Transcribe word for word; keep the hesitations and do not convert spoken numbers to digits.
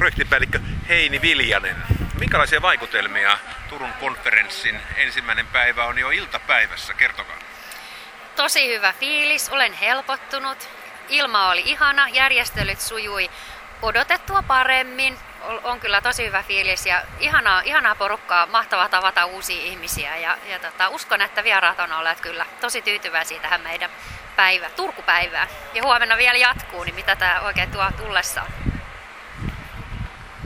projektipäällikkö Heini Viljanen. Minkälaisia vaikutelmia Turun konferenssin ensimmäinen päivä on jo iltapäivässä? Kertokaa. Tosi hyvä fiilis, olen helpottunut. Ilma oli ihana, järjestelyt sujui odotettua paremmin. On kyllä tosi hyvä fiilis ja ihanaa, ihanaa porukkaa, mahtavaa tavata uusia ihmisiä. Ja, ja tota, uskon, että vieraat on olleet kyllä tosi tyytyväisiä tähän meidän päivä, Turku-päivään. Ja huomenna vielä jatkuu, niin mitä tämä oikein tuo tullessaan.